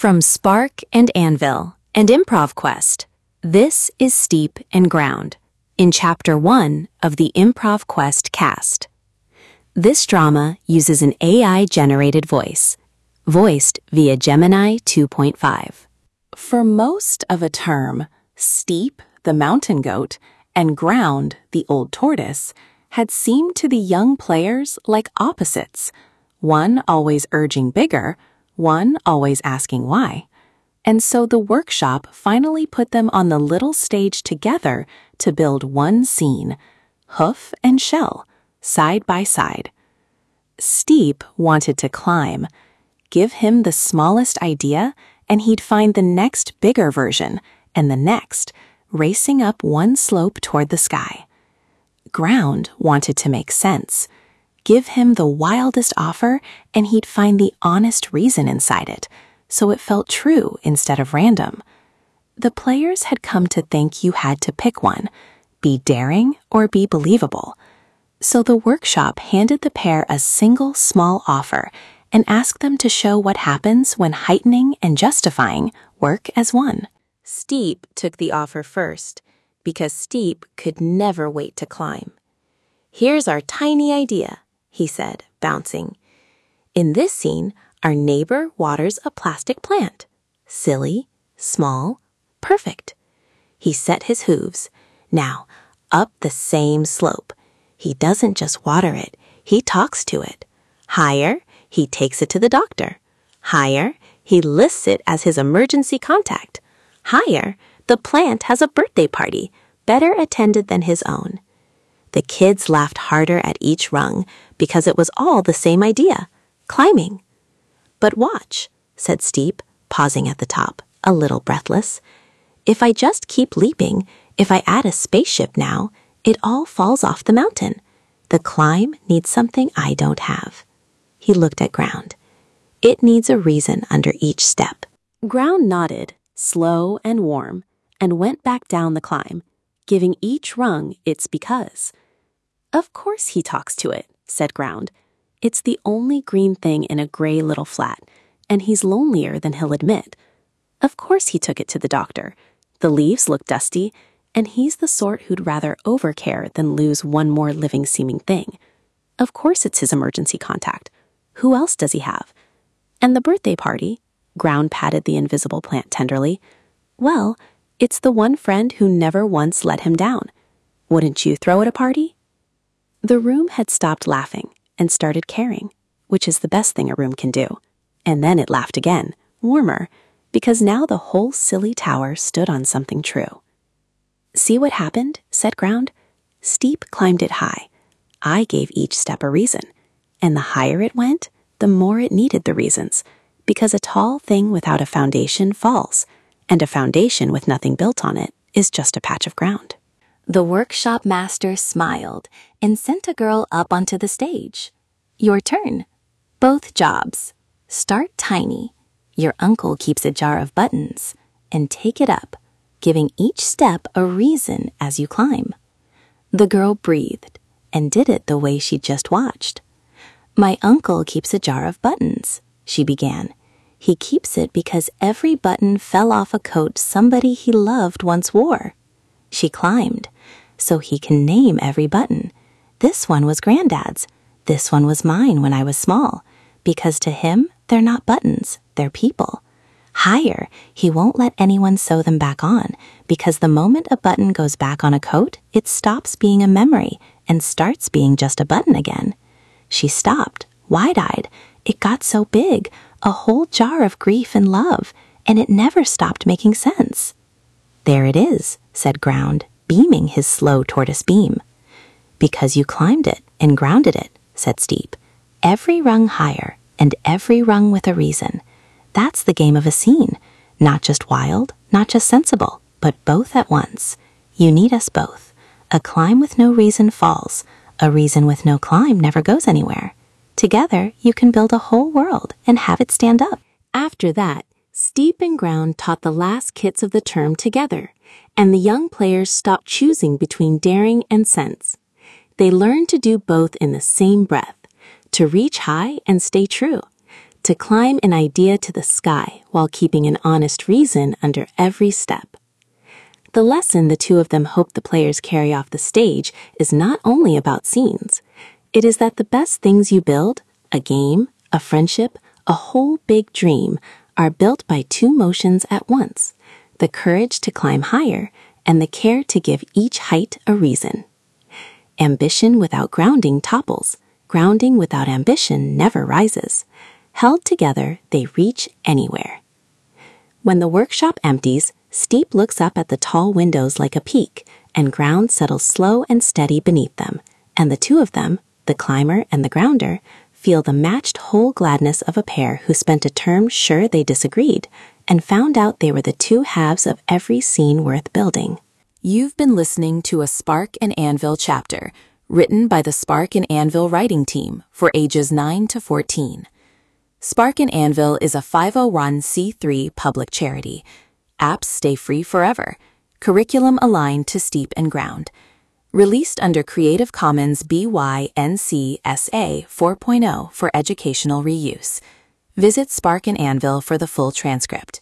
From Spark and Anvil and Improv Quest, this is Steep and Ground, in Chapter 1 of the Improv Quest cast. This drama uses an AI-generated voice, voiced via Gemini 2.5. For most of a term, Steep, the mountain goat, and Ground, the old tortoise, had seemed to the young players like opposites, one always urging bigger, one always asking why. And so the workshop finally put them on the little stage together to build one scene, hoof and shell, side by side. Steep wanted to climb. Give him the smallest idea, and he'd find the next bigger version, and the next, racing up one slope toward the sky. Ground wanted to make sense. Give him the wildest offer, and he'd find the honest reason inside it, so it felt true instead of random. The players had come to think you had to pick one, be daring or be believable. So the workshop handed the pair a single small offer and asked them to show what happens when heightening and justifying work as one. Steep took the offer first, because Steep could never wait to climb. "Here's our tiny idea," he said, bouncing. "In this scene, our neighbor waters a plastic plant. Silly, small, perfect." He set his hooves. Now, up the same slope. He doesn't just water it, he talks to it. Higher, he takes it to the doctor. Higher, he lists it as his emergency contact. Higher, the plant has a birthday party, better attended than his own. The kids laughed harder at each rung because it was all the same idea, climbing. "But watch," said Steep, pausing at the top, a little breathless. "If I just keep leaping, if I add a spaceship now, it all falls off the mountain. The climb needs something I don't have." He looked at Ground. "It needs a reason under each step." Ground nodded, slow and warm, and went back down the climb, giving each rung its because. "Of course he talks to it," said Ground. "It's the only green thing in a gray little flat, and he's lonelier than he'll admit. Of course he took it to the doctor. The leaves look dusty, and he's the sort who'd rather overcare than lose one more living-seeming thing. Of course it's his emergency contact. Who else does he have? And the birthday party," Ground patted the invisible plant tenderly, "well, it's the one friend who never once let him down. Wouldn't you throw it a party?" The room had stopped laughing and started caring, which is the best thing a room can do. And then it laughed again, warmer, because now the whole silly tower stood on something true. "See what happened?" said Ground. "Steep climbed it high. I gave each step a reason. And the higher it went, the more it needed the reasons, because a tall thing without a foundation falls, and a foundation with nothing built on it is just a patch of ground." The workshop master smiled and sent a girl up onto the stage. "Your turn. Both jobs. Start tiny. Your uncle keeps a jar of buttons, and take it up, giving each step a reason as you climb." The girl breathed and did it the way she'd just watched. "My uncle keeps a jar of buttons," she began. "He keeps it because every button fell off a coat somebody he loved once wore." She climbed, "So he can name every button. This one was Granddad's. This one was mine when I was small, because to him, they're not buttons, they're people. Higher, he won't let anyone sew them back on, because the moment a button goes back on a coat, it stops being a memory and starts being just a button again." She stopped, wide-eyed. It got so big, a whole jar of grief and love, and it never stopped making sense. "There it is," said Ground, beaming his slow tortoise beam. "Because you climbed it and grounded it," said Steep. "Every rung higher, and every rung with a reason. That's the game of a scene. Not just wild, not just sensible, but both at once. You need us both. A climb with no reason falls. A reason with no climb never goes anywhere. Together, you can build a whole world and have it stand up." After that, Steep and Ground taught the last kits of the term together, and the young players stopped choosing between daring and sense. They learned to do both in the same breath, to reach high and stay true, to climb an idea to the sky while keeping an honest reason under every step. The lesson the two of them hope the players carry off the stage is not only about scenes. It is that the best things you build, a game, a friendship, a whole big dream, are built by two motions at once, the courage to climb higher and the care to give each height a reason. Ambition without grounding topples. Grounding without ambition never rises. Held together, they reach anywhere. When the workshop empties, Steep looks up at the tall windows like a peak, and ground settles slow and steady beneath them, and the two of them, the climber and the grounder, feel the matched whole gladness of a pair who spent a term sure they disagreed, and found out they were the two halves of every scene worth building. You've been listening to a Spark and Anvil chapter, written by the Spark and Anvil writing team for ages 9 to 14. Spark and Anvil is a 501c3 public charity. Apps stay free forever. Curriculum aligned to Steep and Ground. Released under Creative Commons BY-NC-SA 4.0 for educational reuse. Visit Spark and Anvil for the full transcript.